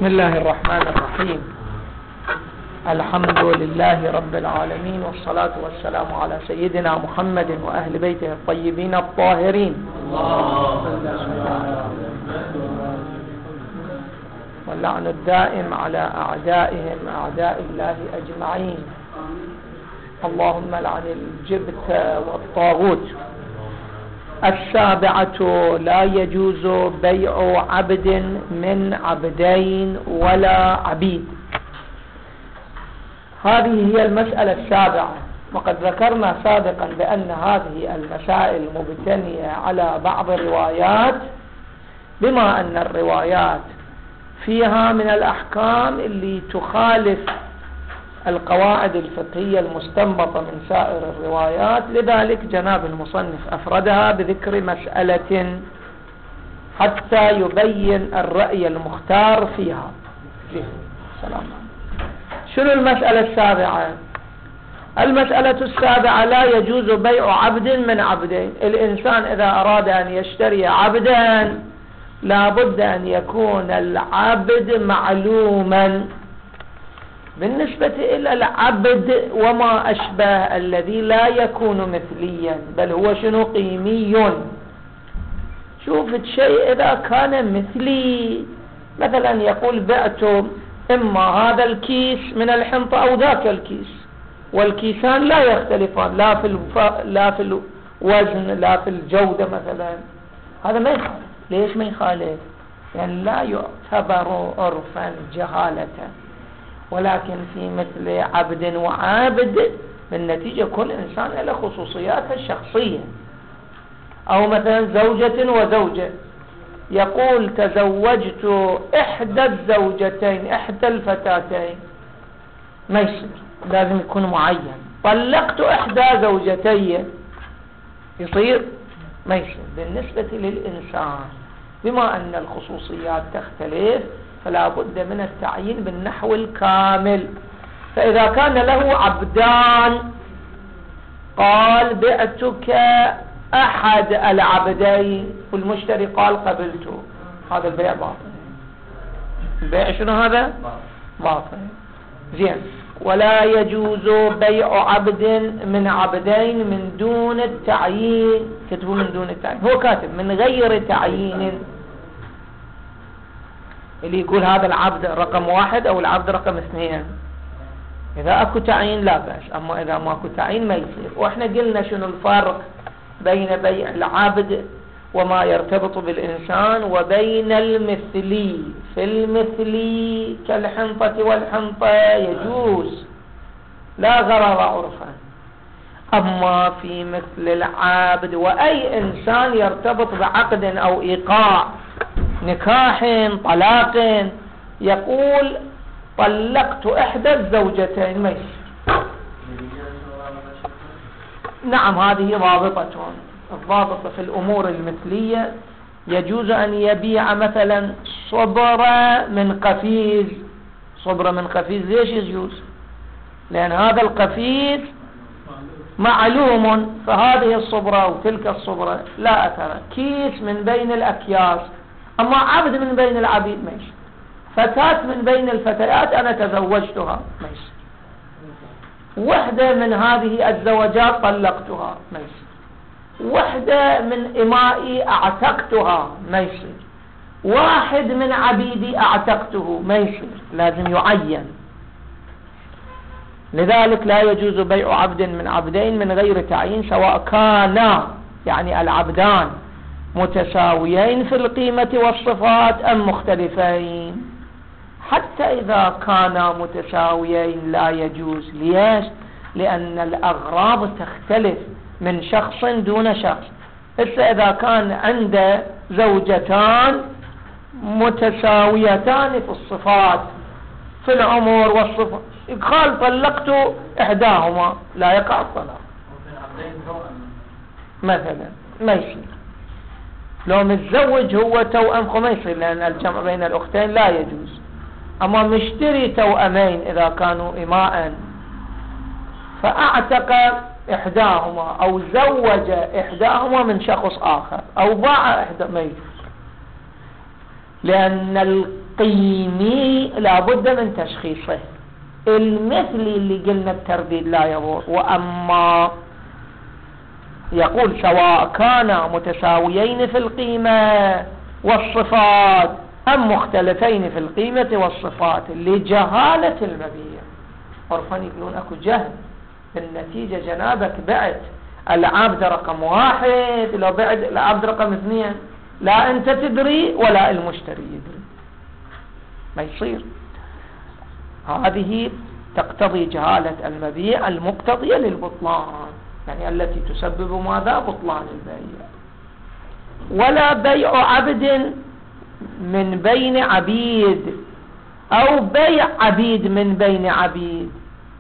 بسم الله الرحمن الرحيم. الحمد لله رب العالمين، والصلاة والسلام على سيدنا محمد وأهل بيته الطيبين الطاهرين، واللعن الدائم على أعدائهم أعداء الله أجمعين. اللهم لعن الجبت والطاغوت. السابعة: لا يجوز بيع عبد من عبدين ولا عبيد. هذه هي المسألة السابعة، وقد ذكرنا سابقا بأن هذه المسائل مبتنية على بعض الروايات، بما أن الروايات فيها من الأحكام اللي تخالف القواعد الفقهية المستنبطة من سائر الروايات، لذلك جناب المصنف أفردها بذكر مسألة حتى يبين الرأي المختار فيها. سلام. شنو المسألة السابعة؟ المسألة السابعة: لا يجوز بيع عبد من عبدين. الإنسان إذا أراد أن يشتري عبدا لابد أن يكون العبد معلوما. بالنسبة إلى العبد وما أشبه الذي لا يكون مثليا، بل هو شنو؟ قيمي. شوف الشيء إذا كان مثلي، مثلا يقول بعت إما هذا الكيس من الحنطة أو ذاك الكيس، والكيسان لا يختلفان لا في الوزن لا في الجودة مثلا، هذا ما يخالف. ليش ما يخالف؟ يعني لا يعتبر عرفا جهالة. ولكن في مثل عبد وعابد بالنتيجة كل إنسان له خصوصياته الشخصية. أو مثلا زوجة وزوجة، يقول تزوجت إحدى الزوجتين إحدى الفتاتين، ما يصير، لازم يكون معين. طلقت إحدى زوجتي، يصير؟ ما يصير. بالنسبة للإنسان بما أن الخصوصيات تختلف فلا بد من التعيين بالنحو الكامل. فإذا كان له عبدان قال بعتك أحد العبدين، والمشتري قال قبلته، هذا البيع باطل. البيع شنو هذا؟ باطل. زين. ولا يجوز بيع عبد من عبدين من دون التعيين. كتبوا من دون التعيين، هو كاتب من غير تعيين. اللي يقول هذا العبد رقم 1 أو العبد رقم 2، إذا أكو تعيين لا بأس، أما إذا ما أكو تعيين ما يصير. وإحنا قلنا شنو الفرق بين بيع العبد وما يرتبط بالإنسان وبين المثلي. في المثلي كالحنطة والحنطة يجوز لا غرر عرفا، أما في مثل العبد وأي إنسان يرتبط بعقد أو إيقاع نكاح طلاق، يقول طلقت إحدى الزوجتين، ما يصير. نعم، هذه ضابطة. الضابطة في الأمور المثلية يجوز أن يبيع مثلا صبرة من قفيز. صبرة من قفيز ليش يجوز؟ لأن هذا القفيز معلوم، فهذه الصبرة وتلك الصبرة لا أثر. كيس من بين الأكياس، أما عبد من بين العبيد ما يصير. فتاة من بين الفتيات أنا تزوجتها، ما يصير. وحدة من هذه الزوجات طلقتها، ما يصير. وحدة من إمائي أعتقتها، ما يصير. واحد من عبيدي أعتقته، ما يصير، لازم يعين. لذلك لا يجوز بيع عبد من عبدين من غير تعيين، سواء كانا يعني العبدان متساويين في القيمة والصفات أم مختلفين. حتى إذا كانا متساويين لا يجوز. ليش؟ لأن الأغراض تختلف من شخص دون شخص. إذا كان عنده زوجتان متساويتان في الصفات في العمر والصفات، قال طلقت إحداهما، لا يقع الطلاق مثلا، ما يصير. لو متزوج هو توأم ما يصير، لأن الجمع بين الأختين لا يجوز. أما مشتري توأمين إذا كانوا إماء فأعتق إحداهما أو زوج إحداهما من شخص آخر أو باع إحدى، ما يجوز، لأن القيمي لابد من تشخيصه. المثلي اللي قلنا الترديد لا يضر. وأما يقول سواء كانا متساويين في القيمة والصفات أم مختلفين في القيمة والصفات لجهالة المبيع. عرفا يقولون أكو جهل، بالنتيجة جنابك بعت العبد رقم 1، لو بعت العبد رقم 2 لا أنت تدري ولا المشتري يدري، ما يصير. هذه تقتضي جهالة المبيع المقتضية للبطلان، يعني التي تسبب ماذا؟ بطلان البيع. ولا بيع عبد من بين عبيد أو بيع عبيد من بين عبيد،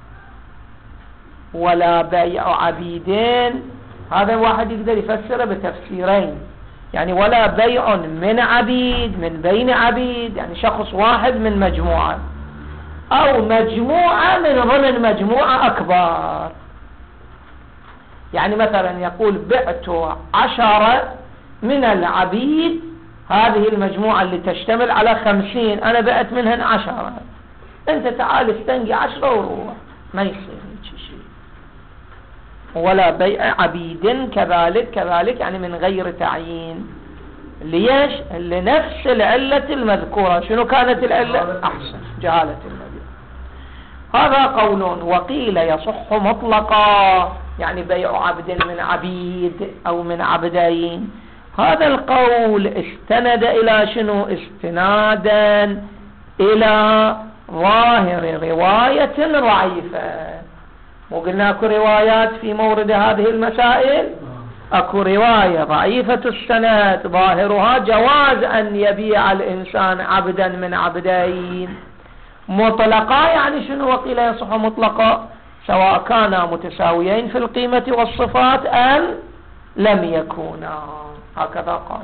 ولا بيع عبيدين. هذا واحد يقدر يفسره بتفسيرين، يعني ولا بيع من عبيد من بين عبيد، يعني شخص واحد من مجموعة، أو مجموعة من ضمن مجموعة أكبر. يعني مثلا يقول بعت 10 من العبيد، هذه المجموعة اللي تشتمل على 50، أنا بعت منهن 10، أنت تعال استنقي 10 وروح، ما يصير شيء. ولا بيع عبيد كذلك يعني من غير تعيين. ليش؟ لنفس العلة المذكورة. شنو كانت العلة؟ أحسن، جهالة المبيع. هذا قول. وقيل يصح مطلقا، يعني بيع عبد من عبيد أو من عبدين. هذا القول استند إلى شنو؟ استنادا إلى ظاهر رواية ضعيفة. وقلنا أكو روايات في مورد هذه المسائل، أكو رواية ضعيفة السند ظاهرها جواز أن يبيع الإنسان عبدا من عبدين مطلقا. يعني شنو؟ وقيل يصح مطلقا سواء كانا متساويين في القيمة والصفات أم لم يكونا، هكذا قال.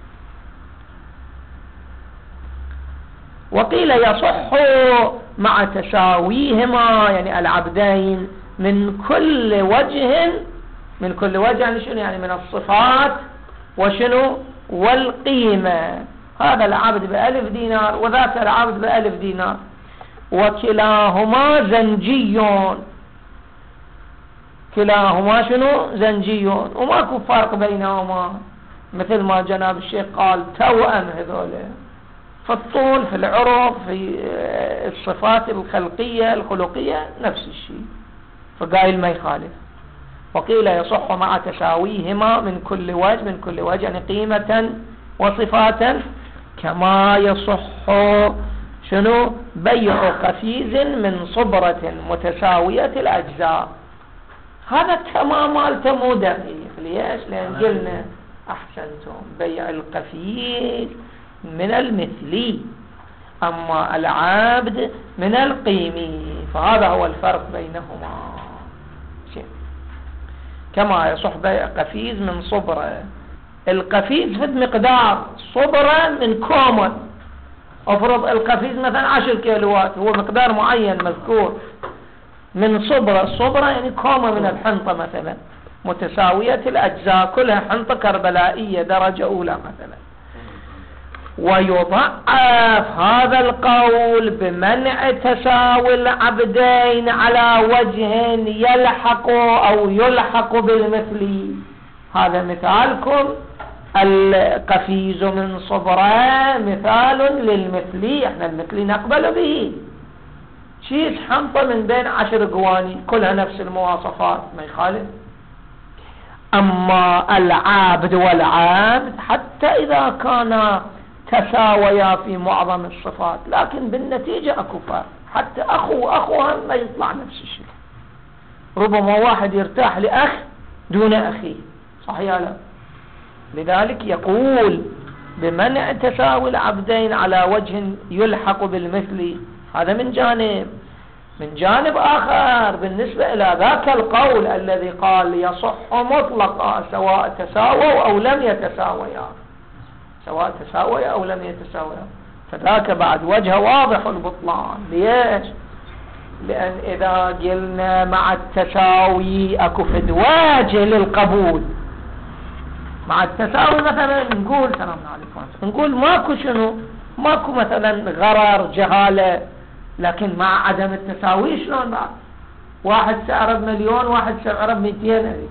وقيل يصح مع تساويهما، يعني العبدين من كل وجه. من كل وجه يعني شنو؟ يعني من الصفات وشنو؟ والقيمة. هذا العبد ب1000 دينار وذاك العبد ب1000 دينار، وكلاهما زنجيون. كلاهما شنو؟ زنجيون، وماكو فرق بينهما، مثل ما جناب الشيخ قال توأم هذول في الطول، في العرض، في الصفات الخلقية الخلقية نفس الشيء، فقايل ما يخالف. وقيل يصح مع تساويهما من كل وجه. من كل وجه يعني قيمة وصفاتا، كما يصح شنو؟ بيع قفيز من صبرة متساوية الأجزاء. هذا تمام مو دقيق. ليش؟ لأن قلنا أحسنتم بيع القفيز من المثلي، أما العبد من القيمي، فهذا هو الفرق بينهما. كما يصح بيع قفيز من صبرة. القفيز في مقدار، صبرة من كومة. افرض القفيز مثلا 10 كيلوات، هو مقدار معين مذكور من صبرة. الصبرة يعني كومة من الحنطة مثلا متساوية الأجزاء، كلها حنطة كربلائية درجة أولى مثلا. ويضعف هذا القول بمنع تساوي العبدين على وجه يلحق أو يلحق بالمثلي. هذا مثالكم القفيز من صبرة مثال للمثلي، احنا المثلي نقبل به. شيء حنطة من بين 10 قواني كلها نفس المواصفات، ما يخالف. أما العابد والعابد حتى إذا كان تساويا في معظم الصفات، لكن بالنتيجة أكو فرق، حتى أخوها ما يطلع نفس الشيء. ربما واحد يرتاح لأخ دون أخيه، صحيح لا؟ لذلك يقول بمنع تساوي العبدين على وجه يلحق بالمثل. هذا من جانب. من جانب آخر بالنسبة إلى ذاك القول الذي قال يصح مطلقا سواء تساووا أو لم يتساويا، سواء تساويا أو لم يتساويا، فذاك بعد وجه واضح البطلان. ليش؟ لأن إذا قلنا مع التساوي أكو فد وجه للقبول. مع التساوي مثلا نقول سلام عليكم، نقول ماكو شنو؟ ماكو مثلا غرر جهالة، لكن مع عدم التساوي شلون بعد؟ واحد سعره ب1,000,000 واحد سعره ب200,000.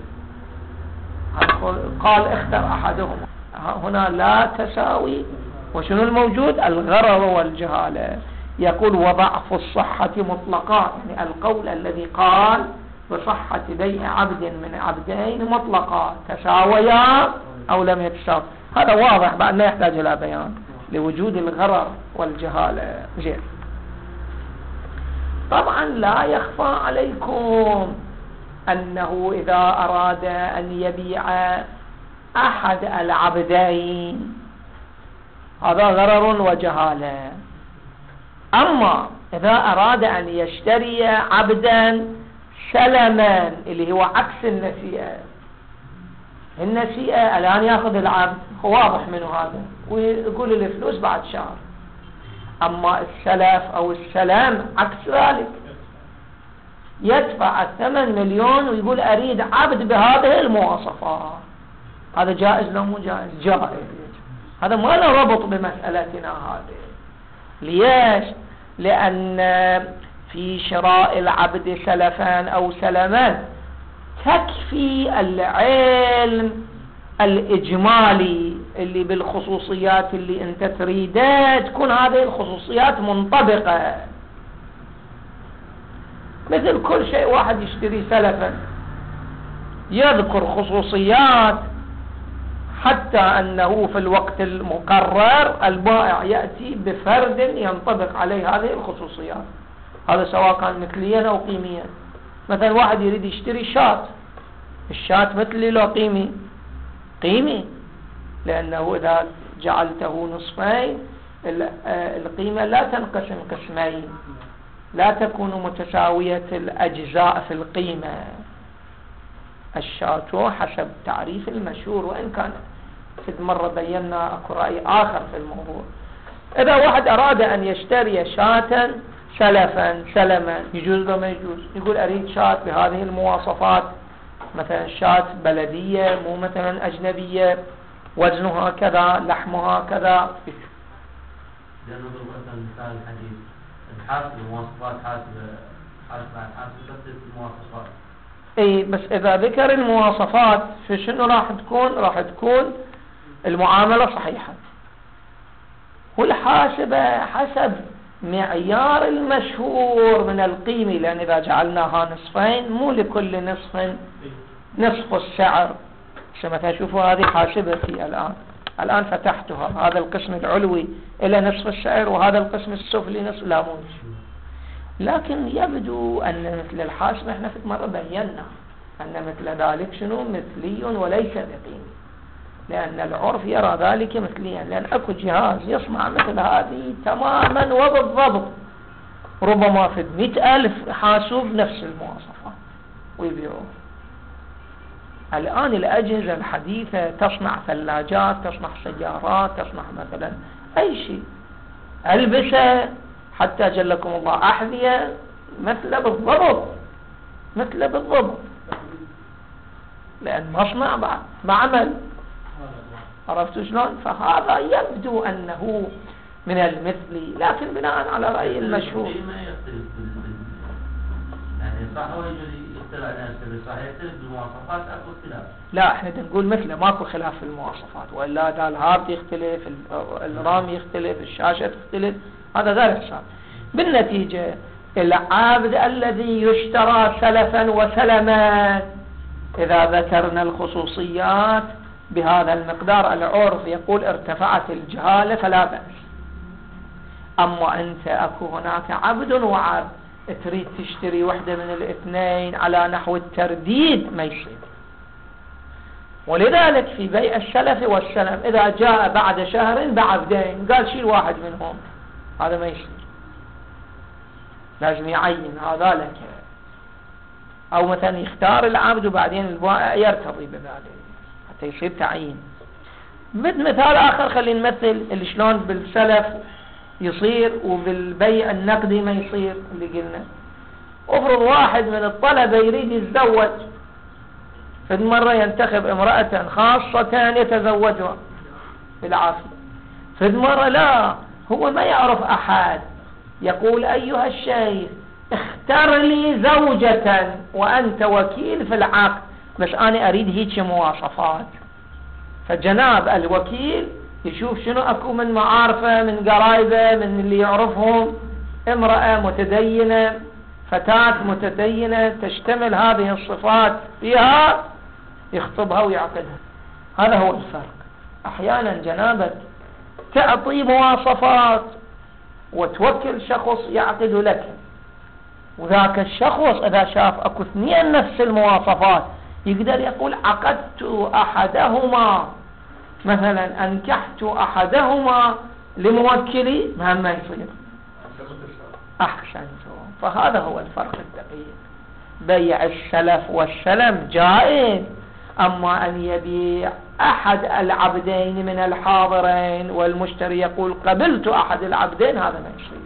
قال اختر أحدهما. هنا لا تساوي. وشنو الموجود؟ الغرر والجهالة. يقول وضعف الصحة مطلقا، يعني القول الذي قال بصحة بيع عبد من عبدين مطلقا، تساويا أو لم يتساوي، هذا واضح بعد ما يحتاج إلى بيان لوجود الغرر والجهالة. زين. طبعا لا يخفى عليكم أنه إذا أراد أن يبيع أحد العبدين هذا غرر وجهالة. أما إذا أراد أن يشتري عبدا سلما اللي هو عكس النسيئة، النسيئة الآن يأخذ العبد واضح منه هذا ويقول الفلوس بعد شهر، أما السلف أو السلام عكس ذلك، يدفع 8,000,000 ويقول أريد عبد بهذه المواصفات. هذا جائز لو مو جائز؟ جائز. هذا ما له ربط بمسألتنا هذه. ليش؟ لأن في شراء العبد سلفان أو سلمان تكفي العلم الإجمالي اللي بالخصوصيات اللي انت تريده تكون هذه الخصوصيات منطبقة. مثل كل شيء واحد يشتري سلفا يذكر خصوصيات حتى أنه في الوقت المقرر البائع يأتي بفرد ينطبق عليه هذه الخصوصيات. هذا سواء كان مثليا أو قيميا. مثلا واحد يريد يشتري شاة، الشاة مثلي لو قيمي؟ قيمي، لأنه إذا جعلته نصفين القيمة لا تنقسم قسمين، لا تكون متساوية الأجزاء في القيمة. الشاة حسب تعريف المشهور، وإن كان في مرة بينا أكو رأي آخر في الموضوع. إذا واحد أراد أن يشتري شاة سلفا سلما يجوز لو ما يجوز؟ يقول أريد شاة بهذه المواصفات، مثلا شاة بلدية مو مثلا أجنبية، وزنها كذا، لحمها كذا. لأنه مثلا مثال الحديث الحاسب المواصفات حاسب بعد حاسب بس المواصفات. اي بس اذا ذكر المواصفات فشنو راح تكون؟ راح تكون المعاملة صحيحة. والحاسبة حسب معيار المشهور من القيمة، لأن إذا جعلناها نصفين مو لكل نصف نصف السعر. مثلا شوفوا هذه حاسبتي الآن فتحتها، هذا القسم العلوي إلى نصف السعر وهذا القسم السفلي نصف، لا موجود. لكن يبدو أن مثل الحاسبة احنا في مرة بينا أن مثل ذلك شنو؟ مثلي وليس بقيمي، لأن العرف يرى ذلك مثليا، لأن أكو جهاز يصنع مثل هذه تماما وبالضبط، ربما في 100,000 حاسوب نفس المواصفات ويبيعوه. الآن الأجهزة الحديثة تصنع ثلاجات، تصنع سيارات، تصنع مثلا أي شيء، ألبسة، حتى جلكم الله أحذية مثل بالضبط، مثل بالضبط، لأن مصنع بعد معمل. عرفتوا شلون؟ فهذا يبدو أنه من المثلي، لكن بناء على رأي المشهور. يعني صح هو يجري يختلف عن السبب، صح يختلف بالمواصفات أكو اختلاف. لا احنا نقول مثله، ماكو خلاف في المواصفات، وإلا دا الهارد يختلف، الرام يختلف، الشاشة تختلف، هذا غير حساب. بالنتيجة العبد الذي يشترى سلفا وسلما إذا ذكرنا الخصوصيات بهذا المقدار العرف يقول ارتفعت الجهالة فلا بأس. أما أنت أكو هناك عبد وعبد تريد تشتري واحدة من الاثنين على نحو الترديد ما يصير. ولذلك في بيع السلف والسلم إذا جاء بعد شهر بعبدين قال شيل واحد منهم، هذا ما يصير، لازم يعين هذا لك. أو مثلا يختار العبد وبعدين البائع يرتضي بذلك حتى يصير تعيين. مثال آخر خلينا نمثل شلون بالسلف يصير وبالبيع النقدي ما يصير. اللي قلنا افرض واحد من الطلبة يريد يتزوج، في مرة ينتخب امرأة خاصة يتزوجها بالعافية، في مرة لا هو ما يعرف أحد، يقول أيها الشيخ اختر لي زوجة وأنت وكيل في العقد، بس أنا أريد هيك مواصفات. فجناب الوكيل يشوف شنو أكو من معارفة، من قرايبه، من اللي يعرفهم، امرأة متدينة، فتاة متدينة تشتمل هذه الصفات فيها، يخطبها ويعقدها. هذا هو الفرق. أحيانا جنابك تعطي مواصفات وتوكل شخص يعقد لك، وذاك الشخص إذا شاف أكو اثنين نفس المواصفات يقدر يقول عقدت أحدهما، مثلا أنكحت أحدهما لموكلي، ما يصير. أحسنتم. فهذا هو الفرق الدقيق. بيع السلف والسلم جائز، أما أن يبيع أحد العبدين من الحاضرين والمشتري يقول قبلت أحد العبدين، هذا ما يصير.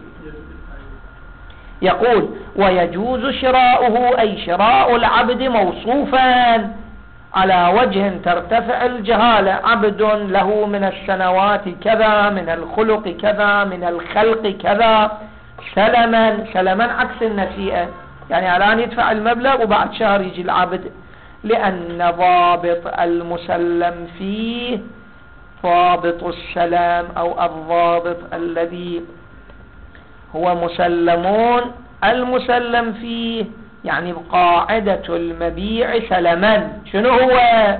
يقول ويجوز شراؤه، أي شراء العبد موصوفا على وجه ترتفع الجهالة، عبد له من السنوات كذا، من الخلق كذا، من الخلق كذا، سلما عكس النسيئة، يعني الآن يدفع المبلغ وبعد شهر يجي العبد، لأن ضابط المسلم فيه ضابط السلام أو الضابط الذي هو مسلمون المسلم فيه، يعني قاعدة المبيع سلما. شنو هو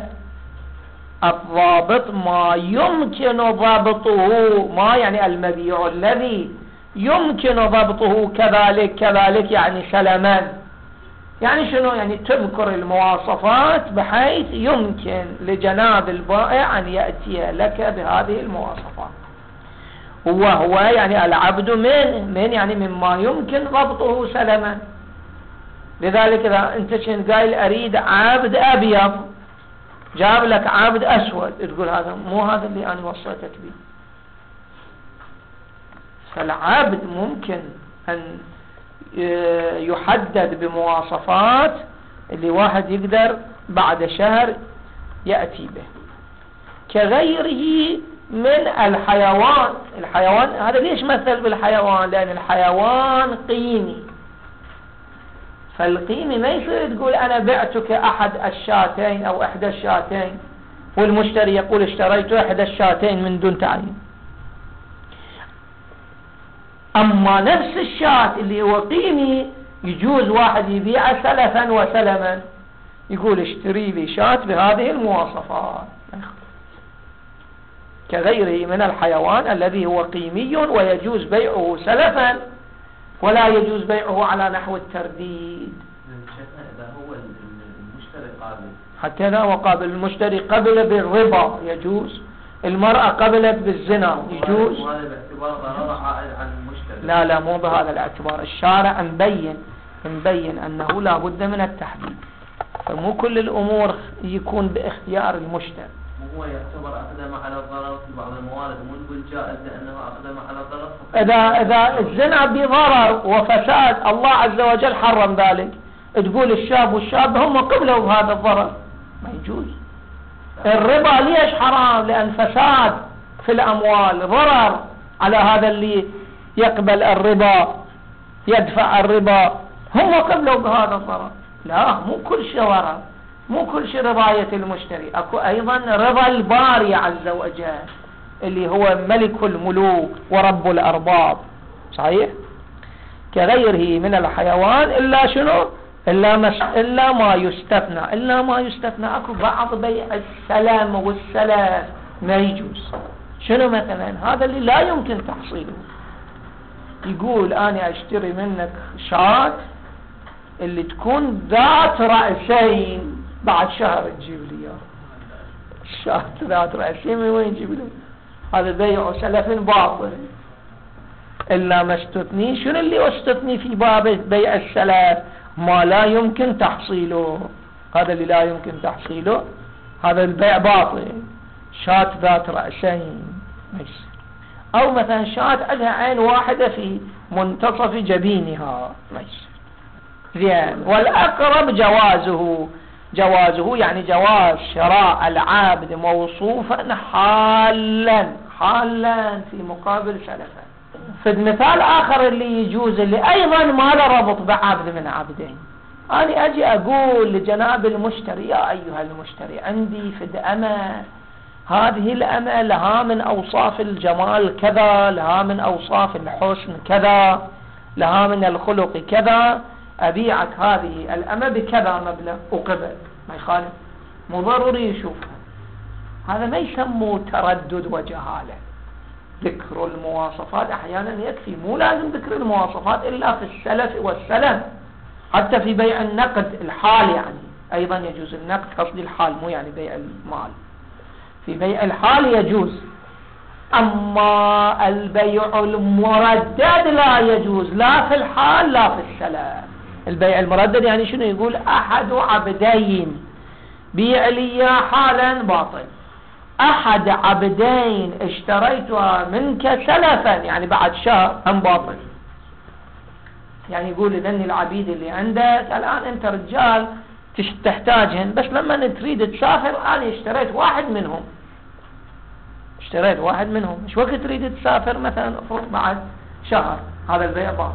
الضابط؟ ما يمكن ضبطه، ما يعني المبيع الذي يمكن ضبطه كذلك يعني سلما. يعني شنو؟ يعني تذكر المواصفات بحيث يمكن لجناب البائع أن يأتي لك بهذه المواصفات. وهو يعني العبد من يعني مما يمكن ضبطه سلما. لذلك إذا أنت كنت قايل أريد عبد أبيض، جاب لك عبد أسود، تقول هذا مو هذا اللي أنا وصيتك به. فالعبد ممكن أن يحدد بمواصفات اللي واحد يقدر بعد شهر يأتي به، كغيره من الحيوان. الحيوان هذا ليش مثل بالحيوان؟ لأن الحيوان قيمي، فالقيمي ما يصير تقول أنا بعتك أحد الشاتين أو إحدى الشاتين والمشتري يقول اشتريت إحدى الشاتين من دون تعيين. أما نفس الشات اللي هو قيمي يجوز واحد يبيع سلفا وسلما، يقول اشتري لي شات بهذه المواصفات، كغيره من الحيوان الذي هو قيمي ويجوز بيعه سلفا ولا يجوز بيعه على نحو الترديد. إذا هو المشتري قابل، حتى إذا هو قابل، المشتري قبل بالربا يجوز، المرأة قبلت بالزنا يجوز. وهذا باعتبار ضرر عائد عن المشتري. لا مو بهذا الاعتبار. الشارع مبين أنه لا بد من التحديد، فمو كل الأمور يكون باختيار المشتري. وهو يعتبر أقدم على الضرر في بعض الموارد، مو نقول جائز لأنه أقدم على الضرر. إذا الزنا بضرر وفساد الله عز وجل حرم ذلك، تقول الشاب والشاب هم قبلوا بهذا الضرر، ما يجوز. الربا ليش حرام؟ لأن فساد في الأموال، ضرر على هذا اللي يقبل الربا يدفع الربا، هم قبلوا بهذا الضرر. لا، مو كل شيء ضرر، مو كل شيء رضاية المشتري، اكو ايضا رضا الباري عز وجل اللي هو ملك الملوك ورب الارباب. صحيح؟ كغيره من الحيوان الا شنو؟ الا ما يستثنى. اكو بعض بيع السلام والسلام ما يجوز. شنو مثلا؟ هذا اللي لا يمكن تحصيله. يقول انا اشتري منك شاة اللي تكون ذات رأسين، بعد شهر تجيب لي اياه. الشاة ذات رأسين من وين تجيب لي؟ هذا بيع سلف باطل. الا ما استثني. شنو اللي استثني في باب بيع السلف؟ ما لا يمكن تحصيله. هذا اللي لا يمكن تحصيله هذا البيع باطل. شاة ذات رأسين ماشي. او مثلا شاة لها عين واحدة في منتصف جبينها ماشي زين. والاقرب جوازه يعني جواز شراء العابد موصوفا حالا في مقابل سلفا. في المثال آخر اللي يجوز، اللي أيضا ما له ربط بعبد من عبدين، أنا أجي أقول لجناب المشتري: يا أيها المشتري، عندي فد أمة، هذه الأمة لها من أوصاف الجمال كذا، لها من أوصاف الحسن كذا، لها من الخلق كذا، أبيعك هذه الأمة بكذا مبلغ وقبل، ما يخالف، مو ضروري يشوفها. هذا ما يسموه تردد وجهالة. ذكر المواصفات أحيانا يكفي، مو لازم ذكر المواصفات إلا في السلف والسلم. حتى في بيع النقد الحال يعني أيضا يجوز النقد، قصدي الحال مو يعني بيع المال، في بيع الحال يجوز. أما البيع المردد لا يجوز، لا في الحال لا في السلم. البيع المردد يعني شنو؟ يقول أحد عبدين بيع لي حالا باطل، أحد عبدين اشتريتها منك سلفا يعني بعد شهر هم باطل. يعني يقول لذني العبيد اللي عندك الآن أنت رجال تحتاجهن، بس لما تريد تسافر أنا اشتريت واحد منهم، مش وقت تريد تسافر مثلا افرض بعد شهر، هذا البيع باطل.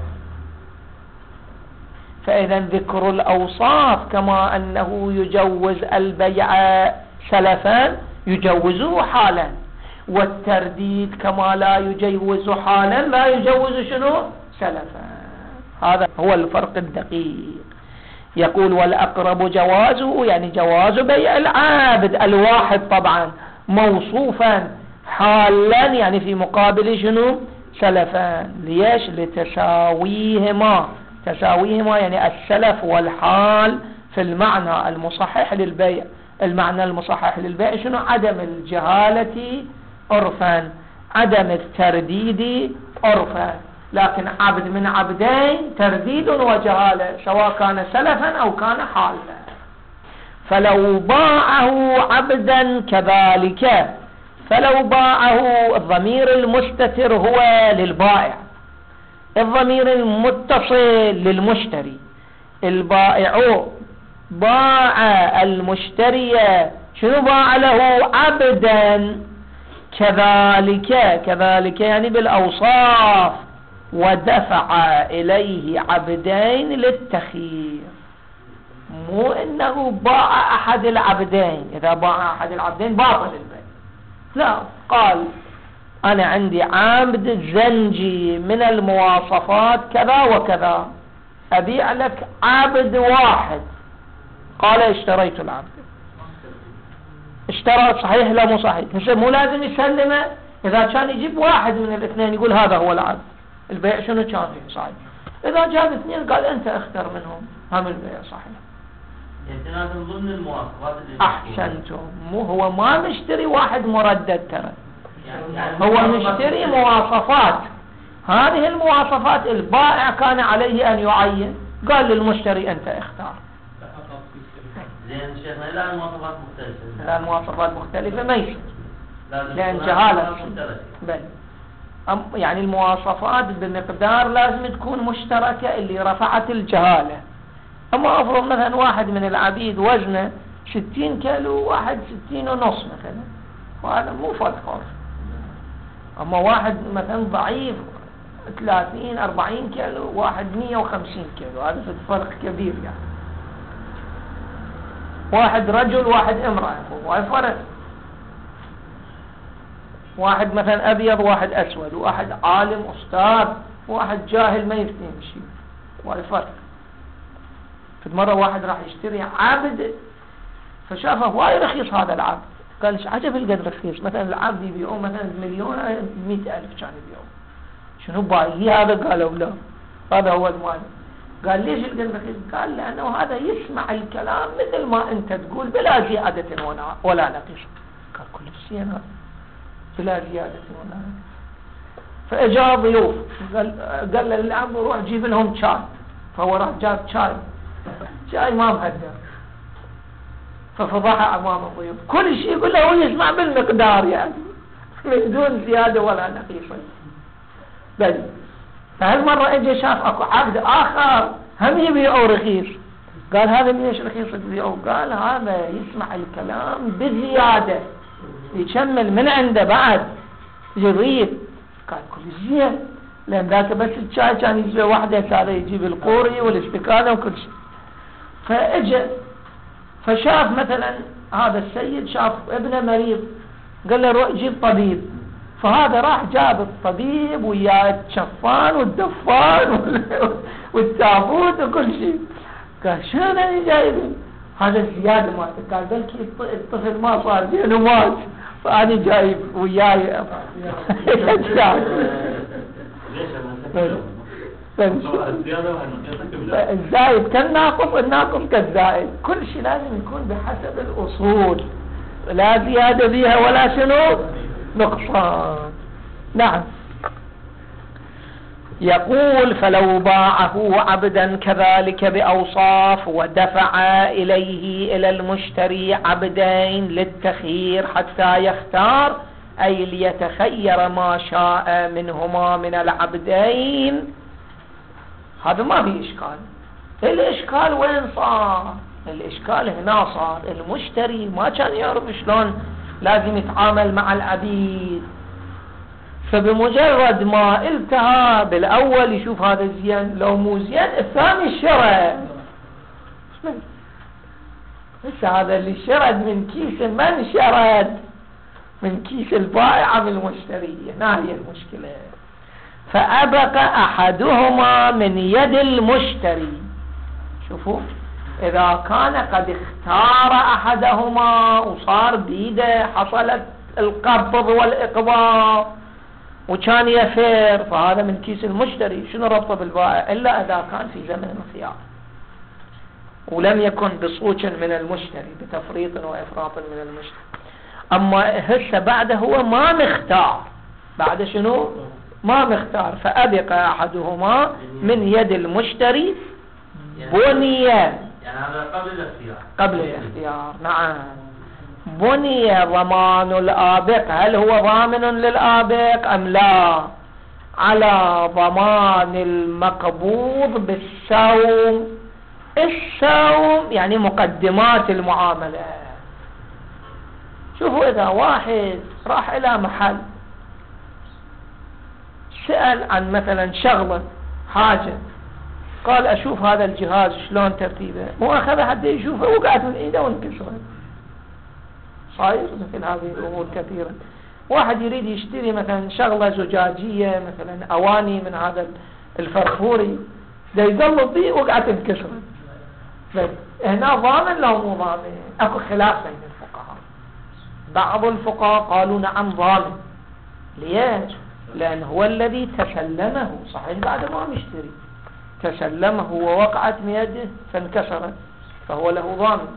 فإذا ذكر الأوصاف كما أنه يجوز البيع سلفا يجوزه حالا، والترديد كما لا يجوز حالا لا يجوز شنو؟ سلفا. هذا هو الفرق الدقيق. يقول: والأقرب جوازه، يعني جواز بيع العابد الواحد طبعا موصوفا حالا، يعني في مقابل شنو؟ سلفا. ليش؟ لتساويهما يعني السلف والحال في المعنى المصحح للبيع. المعنى المصحح للبيع شنو؟ عدم الجهالة عرفا، عدم الترديد عرفا. لكن عبد من عبدين ترديد وجهالة، سواء كان سلفا أو كان حالا. فلو باعه عبدا كذلك، فلو باعه، الضمير المستتر هو للبائع، الضمير المتصل للمشتري. البائع باع المشتري، شنو باع له؟ عبدا. كذلك يعني بالأوصاف، ودفع إليه عبدين للتخيير، مو إنه باع أحد العبدين. إذا باع أحد العبدين باطل البيع، لا، قال أنا عندي عبد زنجي من المواصفات كذا وكذا، أبيع لك عبد واحد. قال اشتريت العبد، اشترى، صحيح لا مو صحيح؟ مو لازم يسلمه. إذا كان يجيب واحد من الاثنين يقول هذا هو العبد، البيع شنو كان فيه؟ صحيح. إذا جاب اثنين قال أنت اختر منهم، هم البيع صحيح. يعني هذا ضمن المواصفات اللي أحسنتم. مو هو ما مشتري واحد مردد ترى، هو مشتري مواصفات. هذه المواصفات البائع كان عليه أن يعين، قال للمشتري أنت اختار. زين شيخنا، لا المواصفات مختلفة، لا المواصفات مختلفة ما يصير، لأن لازم جهالة. مشتركة. بل يعني المواصفات بمقدار لازم تكون مشتركة اللي رفعت الجهالة. أما أفرض مثلا واحد من العبيد وزنه 60 كيلو، واحد 60 ونص مثلا، وهذا مو فرق خالص. أما واحد مثلا ضعيف 30-40 كيلو، واحد 150 كيلو، هذا فرق كبير يعني. واحد رجل واحد امرأة، وهذا فرق. واحد مثلا أبيض واحد أسود، واحد عالم أستاذ واحد جاهل ما يفتهم شيء، وهذا فرق. في مرة واحد راح يشتري عبد، فشافه وايد رخيص هذا العبد، قال ايش عجب القدر رخيص، مثلا العبد يبيعوه مثلا بمليون، 100,000 كان يبيعوه، شنو باقي هذا؟ قالوا لا، هذا هو المال. قال ليش القدر رخيص؟ قال لأنه هذا يسمع الكلام مثل ما أنت تقول بلا زيادة ولا نقص. قال كل شيء هذا بلا زيادة ولا نقص. فأجاب ضيوف، قال للعبد روح جيب لهم شاي، فهو راح جاب شاي ما مهدر، ففضح أمام الضيوف، كل شيء يقول له يسمع بالمقدار يعني من دون زيادة ولا نقيصة. بل فهالمرة اجى شاف اكو عبد آخر هم يبيعوا رخيص، قال هذا ليش رخيص تبيعوه؟ قال هذا يسمع الكلام بزيادة، يكمل من عنده بعد يضيف. قال كل زين، لأن ذاك بس الشاي كان يجي واحدة، هذا يجيب القوري والاستكانة وكل شيء. فاجى فشاف مثلا هذا السيد شاف ابنه مريض، قال له روح جيب طبيب. فهذا راح جاب الطبيب وياه الشفان والدفان والتابوت وكل شيء. قال شنو انا جايبه؟ هذا الزياده مالته. قال بلكي الطفل ما صار زين ومات، فانا جايب وياي الزايد كالناقص، الناقص كالزائد. كل شيء لازم يكون بحسب الأصول، لا زيادة فيها ولا شنو نقصان. نعم. يقول فلو باعه عبدا كذلك بأوصاف ودفع إليه إلى المشتري عبدين للتخيير حتى يختار، أي ليتخير ما شاء منهما من العبدين، هذا ما في إشكال. الإشكال وين صار؟ الإشكال هنا صار المشتري ما كان يعرف شلون لازم يتعامل مع العبيد، فبمجرد ما التهى بالأول يشوف هذا زين، لو مو زين الثاني شرد. بس هذا اللي شرد من كيس من شرد؟ من كيس البائع من المشتري. هنا هي المشكلة. فأبقى أحدهما من يد المشتري. شوفوا، إذا كان قد اختار أحدهما وصار بيده حصلت القبض والإقباض وكان يفر، فهذا من كيس المشتري. شنو ربطه بالبائع؟ إلا إذا كان في زمن الخيار ولم يكن بصوت من المشتري، بتفريط وإفراط من المشتري. أما هسه بعده هو ما مختار، بعد شنو؟ ما مختار. فأبقى أحدهما من يد المشتري بني، يعني هذا قبل الاختيار. قبل الاختيار، نعم. بني ضمان الآبق. هل هو ضامن للآبق أم لا؟ على ضمان المقبوض بالسوم. السوم يعني مقدمات المعاملة. شوفوا، إذا واحد راح إلى محل سأل عن مثلا شغلة حاجة، قال أشوف هذا الجهاز شلون ترتيبه، وأخذ حتى يشوفه وقعت من إيده وانكسرت. صاير مثل هذه الأمور كثيرا. واحد يريد يشتري مثلا شغلة زجاجية، مثلا أواني من هذا الفرفوري، دا يقلب به وقعت انكسرت. هنا ضامن لو مو ضامن؟ أكو خلاف بين الفقهاء. بعض الفقهاء قالوا نعم ضامن. ليش؟ لأن هو الذي تسلمه، صحيح بعد ما مشتري تسلمه ووقعت من يده فانكسرت، فهو له ضامن.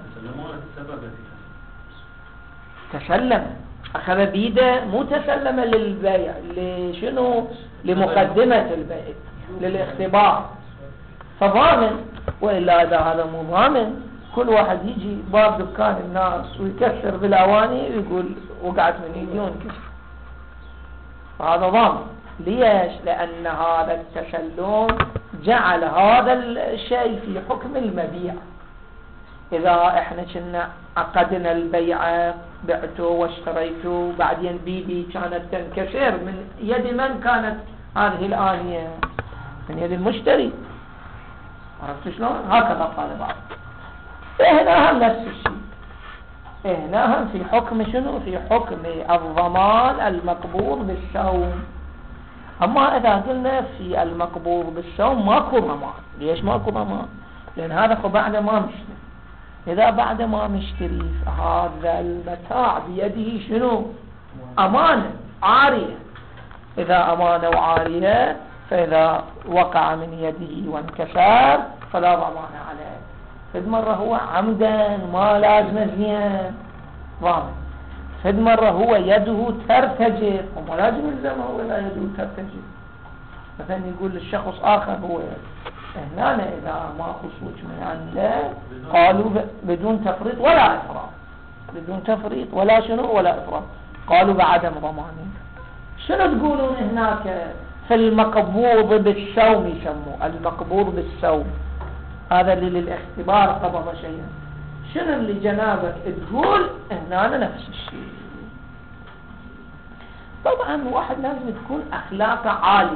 تسلم، أخذ بيده، مو تسلم للبيع، لشنو؟ لمقدمة البيع، للاختبار، فضامن. وإلا إذا هذا مو ضامن، كل واحد يجي باب دكان الناس ويكسر بالأواني ويقول وقعت من ايدي وانكسر، فهذا ضامن. ليش؟ لأن هذا التسلم جعل هذا الشيء في حكم المبيع. إذا احنا كنا عقدنا البيع، بعته واشتريته، بعدين بيدي كانت تنكسر، من يد من كانت هذه الآنية؟ من يد المشتري. عرفت شلون؟ هكذا قال بعض. هنا هم نفس الشيء، هنا هم في حكم شنو؟ في حكم الضمان المقبوض بالسوم. أما إذا قلنا في المقبوض بالسوم ماكو ضمان. ليش ماكو ضمان؟ لأن هذا بعد ما مشتري. إذا بعد ما مشتري هذا المتاع بيده شنو؟ أمانة عارية. إذا أمانة وعارية، فإذا وقع من يده وانكسر فلا ضمان عليه. فد مرة هو عمدا ما لازم زين ضامن، فد مرة هو يده ترتجف وما لازم يلزمه ولا يده ترتجف. مثلا يقول للشخص آخر هو هنا إذا ما خصوص من عنده، قالوا بدون تفريط ولا إفراط، بدون تفريط ولا شنو ولا إفراط، قالوا بعدم ضمانه. شنو تقولون هناك في المقبوض بالسوم؟ يسموه المقبوض بالسوم، هذا اللي للاختبار قبض شيئا. شنو اللي جنابك تقول؟ هنا نفس الشيء. طبعا واحد لازم تكون أخلاقه عالية،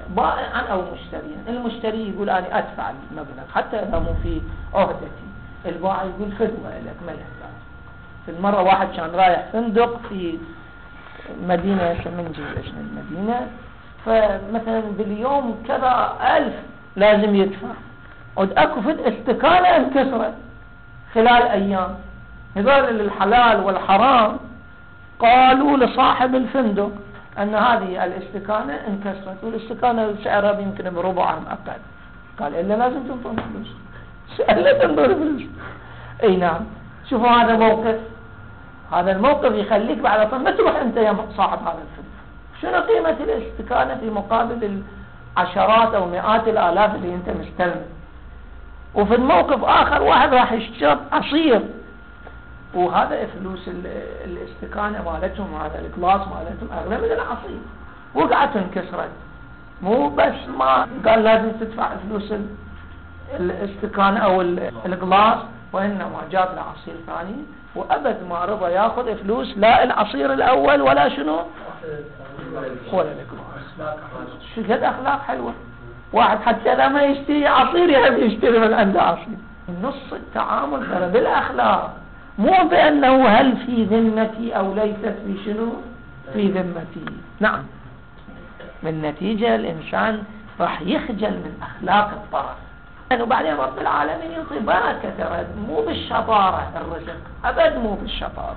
بائعا أو مشتريا. المشتري يقول أنا أدفع المبلغ حتى إذا مو في عهدتي، البائع يقول فدوة لك ما يحتاج. في المرة واحد كان رايح فندق في مدينة منجز اسم المدينة، فمثلا باليوم كذا 1000 لازم يدفع، ود أكو فد استكانة انكسرت خلال أيام. هذول الحلال والحرام قالوا لصاحب الفندق أن هذه الاستكانة انكسرت، والاستكانة سعرها يمكن بربع أم أقل. قال إلا لازم تنطون فلوس، إلا تنطون فلوس. أي نعم. شوفوا هذا موقف، هذا الموقف يخليك بعد ما تروح أنت يا صاحب هذا الفندق شنو قيمة الاستكانة في مقابل العشرات أو مئات الآلاف اللي أنت مستلم. وفي الموقف آخر واحد راح يشتري عصير، وهذا فلوس الاستكانة مالتهم، هذا الكلاس مالتهم أغلى من العصير، وقعت انكسرت. مو بس ما قال لازم تدفع فلوس الاستكانة أو الكلاس، وإنما جاب له عصير ثاني، وأبد ما رضى ياخذ فلوس لا العصير الأول ولا شنو ولا الكلاس. شو قد أخلاق حلوة. واحد حتى إذا ما يشتري عصير يحب يشتري من عنده عصير. نص التعامل ترى بالأخلاق، مو بأنه هل في ذمتي أو ليست في شنو في ذمتي. نعم، من نتيجة الإنسان راح يخجل من أخلاق الطرف. وبعدين رب العالمين يعطي بركة، ترى مو بالشطارة الرزق، أبد مو بالشطارة.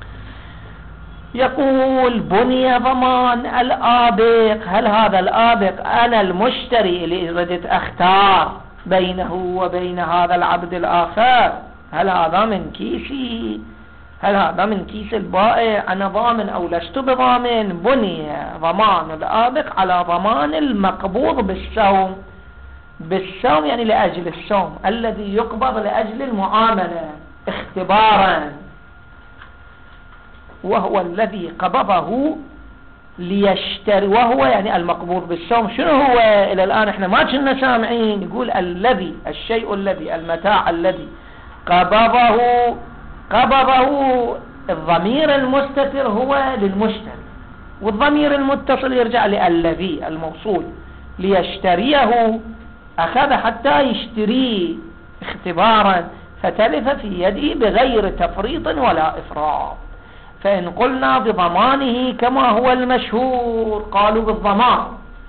يقول بني ضمان الآبق. هل هذا الآبق أنا المشتري اللي ردت أختار بينه وبين هذا العبد الآخر، هل هذا من كيسي، هل هذا من كيس البائع، أنا ضامن أو لست بضامن؟ بني ضمان الآبق على ضمان المقبوض بالسوم. بالسوم يعني لأجل السوم الذي يقبض لأجل المعاملة اختبارا، وهو الذي قبضه ليشتري، وهو يعني المقبوض بالسوم. شنو هو؟ إلى الآن احنا ما كنا سامعين. يقول الذي، الشيء الذي، المتاع الذي قبضه الضمير المستتر هو للمشتري، والضمير المتصل يرجع للذي الموصول. ليشتريه أخذ حتى يشتريه اختبارا، فتلف في يده بغير تفريط ولا إفراط. فإن قلنا بضمانه كما هو المشهور، قالوا بالضمان.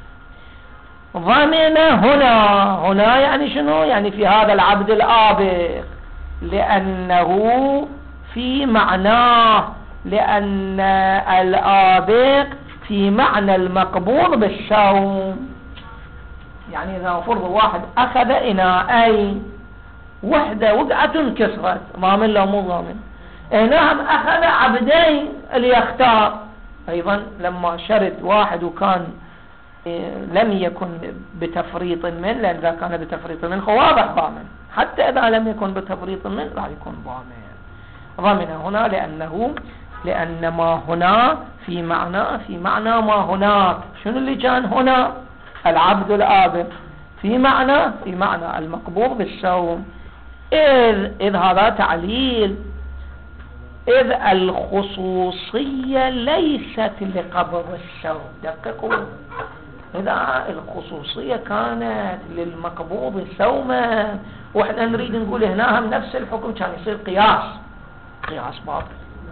ضمن هنا يعني شنو؟ يعني في هذا العبد الآبق، لأنه في معناه، لأن الآبق في معنى المقبوض بالسوم. يعني إذا فرض واحد أخذ إناءين، وحدة وقعت انكسرت، ضامن لا مو ضامن؟ نعم، أخذ عبدين ليختار. أيضا لما شرد واحد وكان لم يكن بتفريط منه، لأن إذا كان بتفريط منه واضح ضامن، حتى إذا لم يكن بتفريط منه لا يكون ضامن. ضمن هنا لأن ما هنا في معنى ما هناك. شنو اللي كان هنا؟ العبد الآبق، في معنى المقبوض بالسوم. إذ هذا تعليل، إذ الخصوصية ليست لقبض السوم. دققوا، إذا الخصوصية كانت للمقبوض سوما، وإحنا نريد نقول هنا هم نفس الحكم، كان يصير قياس باطل.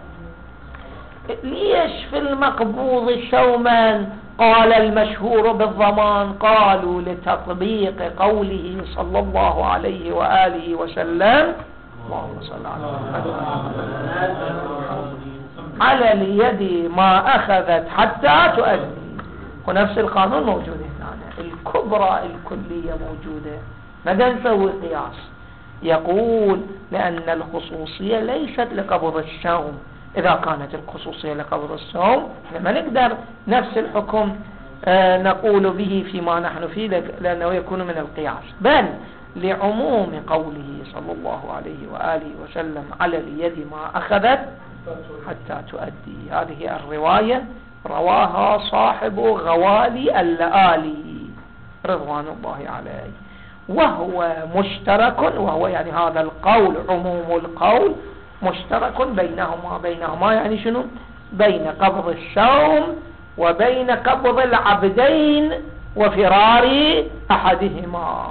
ليش في المقبوض سوما قال المشهور بالضمان؟ قالوا لتطبيق قوله صلى الله عليه وآله وسلم، اللهم صل على محمد على اليد ما أخذت حتى تؤدي. ونفس القانون موجود هنا، الكبرى الكلية موجودة، ما نسوي قياس. يقول لأن الخصوصية ليست لقبض السوم. إذا كانت الخصوصية لقبض السوم لما نقدر نفس الحكم نقول به فيما نحن فيه، لأنه يكون من القياس، بل لعموم قوله صلى الله عليه وآله وسلم على اليد ما أخذت حتى تؤدي. هذه الرواية رواها صاحب غوالي اللآلي رضوان الله عليه، وهو مشترك، وهو يعني هذا القول عموم القول مشترك بينهما يعني شنو؟ بين قبض السوم وبين قبض العبدين وفرار أحدهما.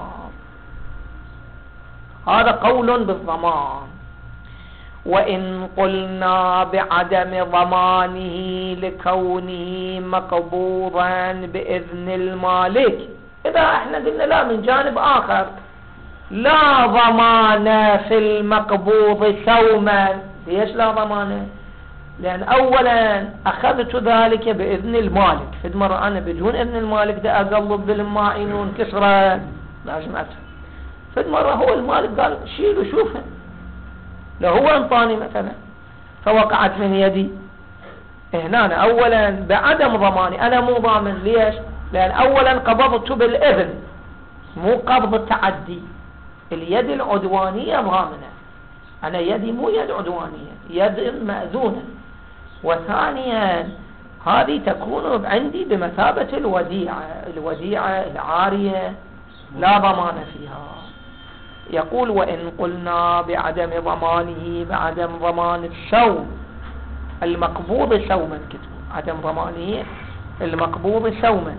هذا قول بالضمان. وإن قلنا بعدم ضمانه لكونه مقبوضا بإذن المالك، إذا احنا قلنا لا من جانب آخر لا ضمان في المقبوض سوما. ليش لا ضمانه؟ لأن أولا أخذت ذلك بإذن المالك، فد مرة أنا بدون إذن المالك ده أقلب بالماعين كسرة لازم أدفع. فد مرة هو المالك قال شيلوا شوفها، لو هو انطاني مثلا فوقعت من يدي، هنا أنا أولا بعدم ضماني أنا مو ضامن. ليش؟ لأن أولا قبضت بالإذن مو قبض التعدي. اليد العدوانية ضامنة، أنا يدي مو يد عدوانية، يد مأذونة. وثانيا هذه تكون عندي بمثابة الوديعة العارية لا ضمان فيها. يقول وإن قلنا بعدم ضمانه، بعدم ضمان السوم المقبوض سوما، عدم ضمانه المقبوض سوما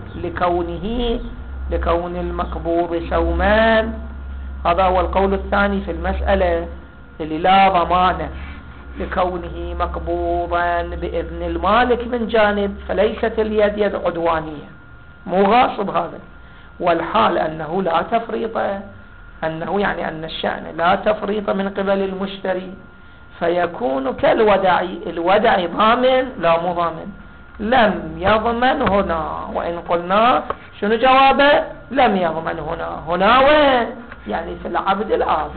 لكون المقبوض سوما. هذا هو القول الثاني في المسألة اللي لا ضمانه لكونه مقبوضا بإذن المالك من جانب، فليست اليد يد عدوانية مو غاصب هذا. والحال أنه لا تفريط، أنه يعني أن الشأن لا تفريط من قبل المشتري، فيكون كالودع. الودع ضامن لا مو ضامن، لم يضمن هنا. وإن قلنا شنو جوابه؟ لم يضمن هنا وين؟ يعني في العبد العابد.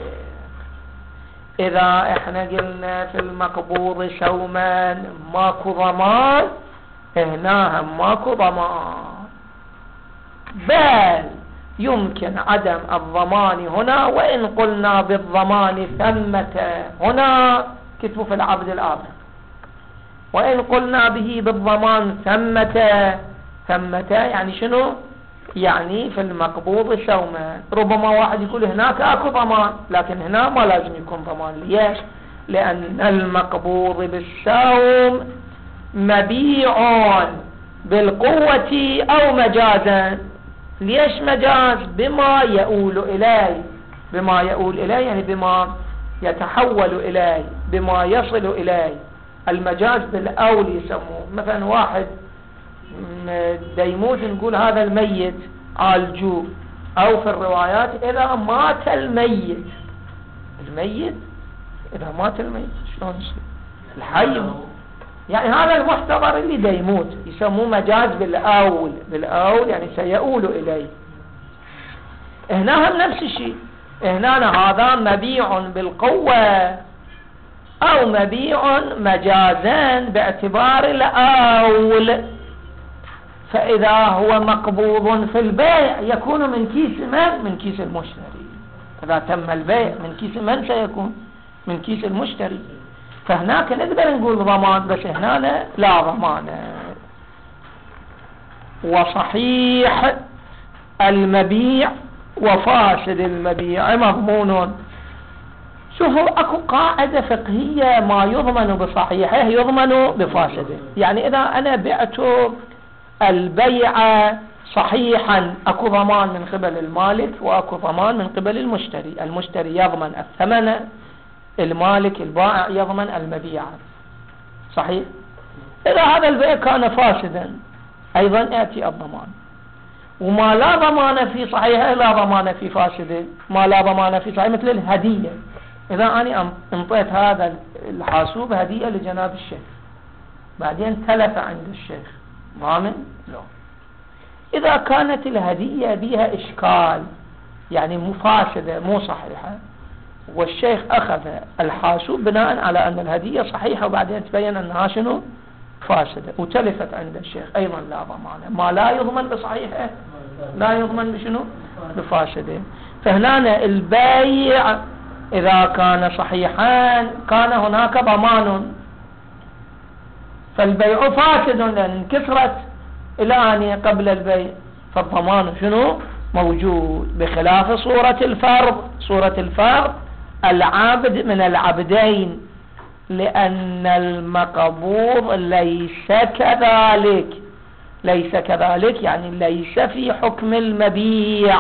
إذا احنا قلنا في المقبوض سوما ماكو ضمان، هنا هم ماكو ضمان، بل يمكن عدم الضمان هنا. وإن قلنا بالضمان ثمة، هنا كتبوا في العبد الآبد. وإن قلنا به بالضمان ثمة يعني شنو؟ يعني في المقبوض سوما. ربما واحد يقول هناك اكو ضمان، لكن هنا ما لازم يكون ضمان. ليش؟ لأن المقبوض بالسوم مبيع بالقوة أو مجازا. ليش مجاز؟ بما يؤول إليه، بما يؤول إليه يعني بما يتحول إليه، بما يصل إليه. المجاز بالأول يسموه. مثلا واحد ديموت نقول هذا الميت عالجوه، أو في الروايات إذا مات الميت إذا مات الميت شلون الحي، يعني هذا المحتضر اللي ديموت يسموه مجاز بالأول يعني سيؤول إليه. هنا هم نفس الشيء، هنا هذا مبيع بالقوة أو مبيع مجازا باعتبار الأول. فإذا هو مقبوض في البيع يكون من كيس من؟ من كيس المشتري. إذا تم البيع من كيس من سيكون؟ من كيس المشتري. فهناك نقدر نقول ضمان، بس هنا لا ضمان. وصحيح المبيع وفاسد المبيع مضمون. شوفوا اكو قاعدة فقهية، ما يضمن بصحيحه يضمن بفاسده. يعني اذا انا بعت البيع صحيحا اكو ضمان من قبل المالك واكو ضمان من قبل المشتري. المشتري يضمن الثمن، المالك البائع يضمن المبيع. صحيح؟ اذا هذا البيع كان فاسدا ايضا ياتي الضمان. وما لا ضمان في صحيحه لا ضمان في فاسده. ما لا ضمان في صحيحه مثل الهدية، إذا أنا انطيت هذا الحاسوب هدية لجناب الشيخ بعدين تلف عند الشيخ، ضامن؟ لا. إذا كانت الهدية بها إشكال يعني مفاسدة مو صحيحة، والشيخ أخذ الحاسوب بناء على أن الهدية صحيحة وبعدين تبين أنها شنو؟ فاسدة وتلفت عند الشيخ، أيضا لا ضمان. ما لا يضمن بصحيحة لا يضمن بشنو؟ بفاسدة. فهنا البيع إذا كان صحيحا كان هناك ضمان، فالبيع فاسد لأن انكسرت الآنية قبل البيع، فالضمان شنو؟ موجود. بخلاف صورة الفرض. صورة الفرض العبد من العبدين، لأن المقبوض ليس كذلك، ليس كذلك يعني ليس في حكم المبيع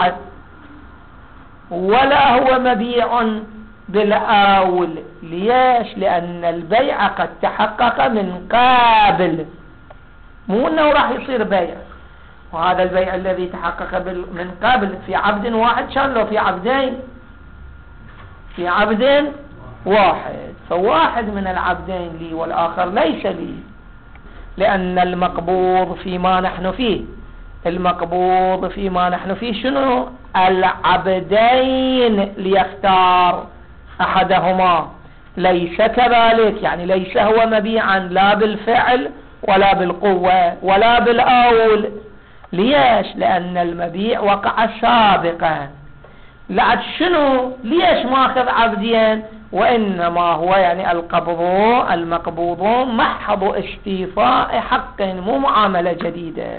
ولا هو مبيع بالآول. ليش؟ لأن البيع قد تحقق من قبل، مو أنه راح يصير بيع. وهذا البيع الذي تحقق من قبل في عبد واحد، شان لو في عبدين، في عبد واحد، فواحد من العبدين لي والآخر ليس لي، لأن المقبوض فيما نحن فيه، المقبوض فيما نحن فيه شنو؟ العبدين ليختار أحدهما. ليس كذلك يعني ليس هو مبيعا لا بالفعل ولا بالقوة ولا بالأول. ليش؟ لأن المبيع وقع سابقا. لعد شنو؟ ليش ماخذ عبدين؟ وإنما هو يعني المقبوض محض استيفاء حق، مو معاملة جديدة.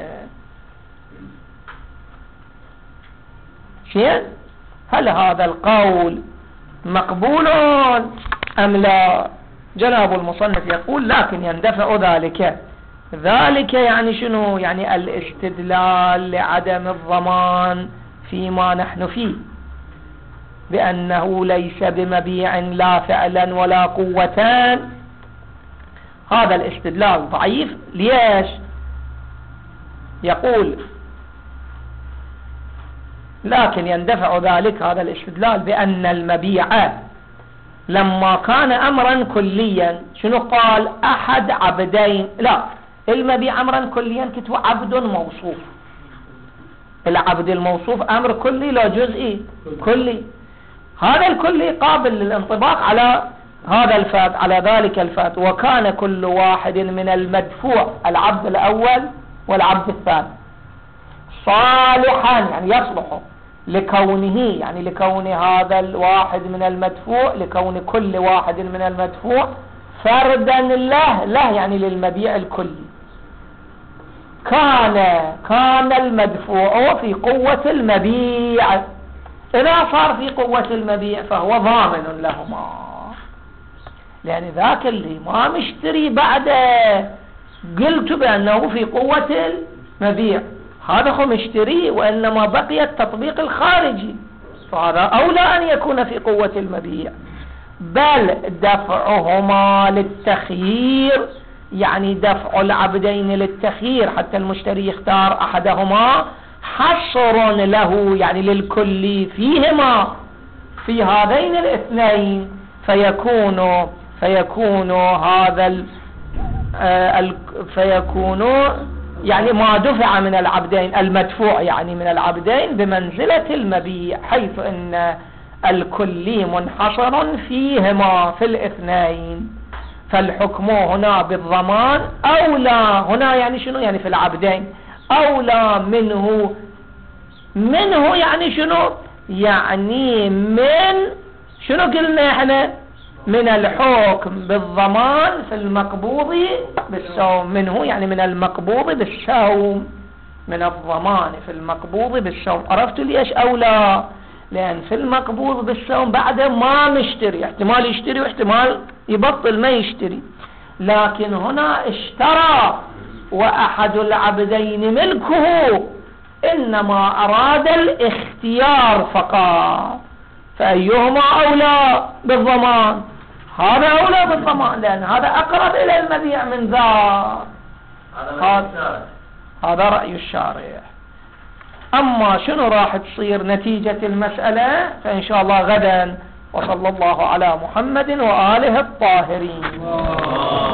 شيء؟ هل هذا القول مقبول أم لا؟ جناب المصنف يقول لكن يندفع ذلك يعني شنو؟ يعني الاستدلال لعدم الضمان فيما نحن فيه بأنه ليس بمبيع لا فعلا ولا قوتان، هذا الاستدلال ضعيف. ليش؟ يقول لكن يندفع ذلك هذا الاستدلال بأن المبيع لما كان أمرا كليا، شنو قال؟ أحد عبدين. لا، المبيع أمرا كليا كتب عبد موصوف. العبد الموصوف أمر كلي لا جزئي؟ كلي. هذا الكلي قابل للانطباق على هذا الفات، على ذلك الفات. وكان كل واحد من المدفوع، العبد الأول والعبد الثاني، صالحا يعني يصلح لكونه، يعني لكون هذا الواحد من المدفوع، لكون كل واحد من المدفوع فردا له يعني للمبيع الكلي. كان المدفوع في قوة المبيع، إذا صار في قوة المبيع فهو ضامن لهما، لأن ذاك اللي ما مشتري بعده قلت بأنه في قوة المبيع، هذا هو مشتري وإنما بقي التطبيق الخارجي، فهذا أولى أن يكون في قوة المبيع. بل دفعهما للتخيير، يعني دفع العبدين للتخيير حتى المشتري يختار أحدهما، حصر له يعني للكل فيهما، في هذين الاثنين، فيكون هذا فيكون يعني ما دفع من العبدين، المدفوع يعني من العبدين بمنزلة المبيع، حيث ان الكلي منحصر فيهما في الاثنين. فالحكم هنا بالضمان أولى، هنا يعني شنو؟ يعني في العبدين أولى منه يعني شنو؟ يعني من شنو قلنا احنا؟ من الحكم بالضمان في المقبوض بالسوم، منه يعني من المقبوض بالسوم، من الضمان في المقبوض بالسوم. عرفتوا ليش أولى؟ لأن في المقبوض بالسوم بعد ما مشتري، احتمال يشتري واحتمال يبطل ما يشتري، لكن هنا اشترى وأحد العبدين ملكه، إنما أراد الاختيار فقط، فأيهما أولى بالضمان؟ هذا أولى بالضمان، لأن هذا أقرب إلى المبيع من ذا. هذا رأي الشارع. أما شنو راح تصير نتيجة المسألة فإن شاء الله غدا. وصلى الله على محمد وآله الطاهرين.